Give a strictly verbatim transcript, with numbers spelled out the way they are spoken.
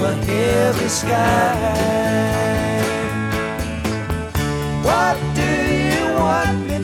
a heavy sky. What do you want me